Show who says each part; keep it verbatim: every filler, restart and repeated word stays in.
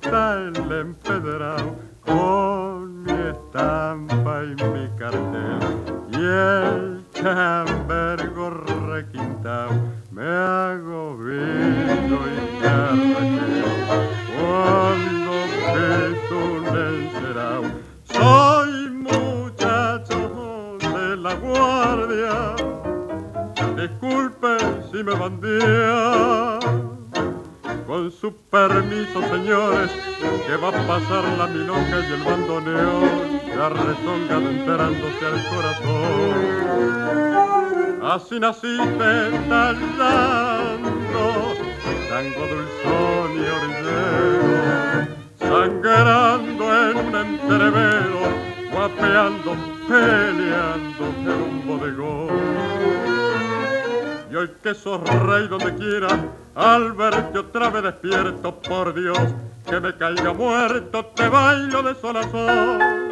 Speaker 1: está el empedrado con mi estampa y mi cartel y el chambergo requintado. Me hago vivo y carraqueo cuando piso un encerao. Soy muchacho de la guardia, disculpe si me bandea. Con su permiso, señores, que va a pasar la milonga y el bandoneón ya rezonga enterándose al corazón. Así naciste tallando tango dulzón y orillero, sangrando en un entrevero, guapeando, peleando en un bodegón. Y hoy que sos rey donde quiera, al verte otra vez despierto, por Dios, que me caiga muerto, te bailo de sol a sol.